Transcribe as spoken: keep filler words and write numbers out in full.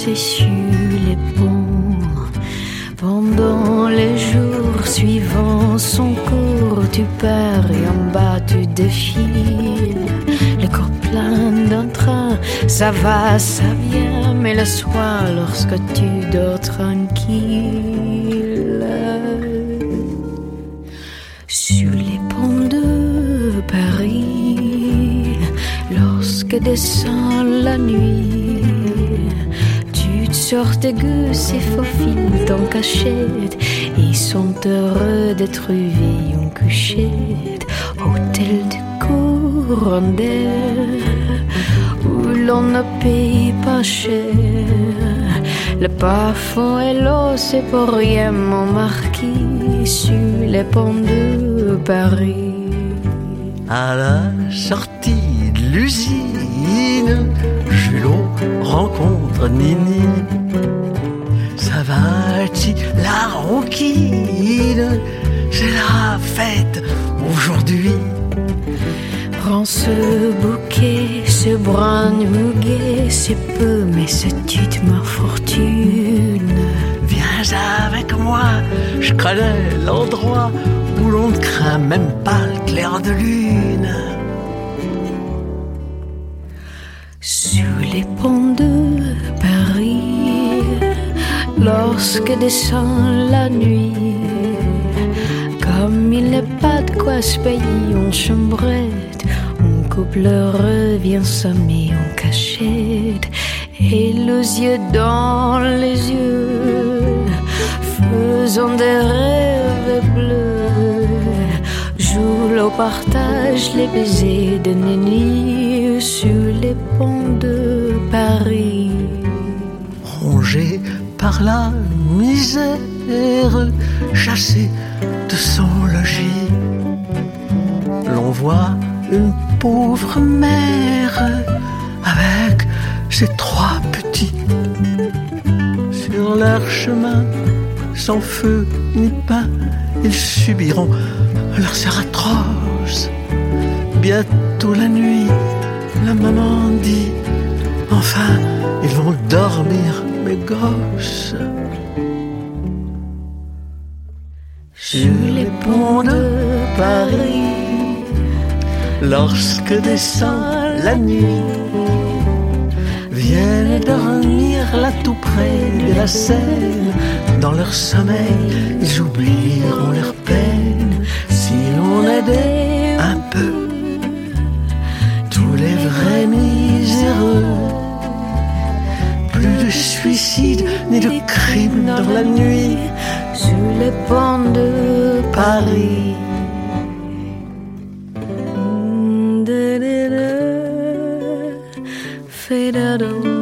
danser sur les ponts. Pendant les jours suivant son cours, tu pars et en bas tu défiles. Le corps plein d'un train, ça va, ça vient. Mais le soir, lorsque tu dors tranquille, sur les ponts de Paris, lorsque descend la nuit, tu te sors tes gus et faufiles en cachette. Ils sont heureux d'être vus en couchette. Hôtel de Courandelle, où l'on ne paye pas cher. Le parfum et l'eau, c'est pour rien, mon marquis, sur les ponts de Paris. À la sortie de l'usine, Julot rencontre Nini. Ça va, ti la ronquine, c'est la fête aujourd'hui. Prends ce bouquet, ce brin muguet, c'est peu mais c'est toute ma fortune. Viens avec moi, je connais l'endroit où l'on ne craint même pas le clair de lune. Sur les ponts de Paris, lorsque descend la nuit, comme il n'est pas de quoi se payer en chambrette, on couple revient sommeil en cachette. Et les yeux dans les yeux, faisant des rêves bleus, joue le partage les baisers de Nini sur les ponts de Paris. Rongé par la misère, chassé de son logis, l'on voit une pauvre mère avec ses trois petits sur leur chemin, sans feu ni pain, ils subiront leur sort atroce. Bientôt la nuit, la maman dit, enfin ils vont dormir mes gosses. Sur les ponts de Paris, lorsque descend la nuit, viennent dormir là tout près de la Seine. Dans leur sommeil, ils oublieront leur peine. Si l'on aidait un peu tous les vrais miséreux, plus de suicides ni de crimes dans la nuit. sur les ponts de Paris. Fade out.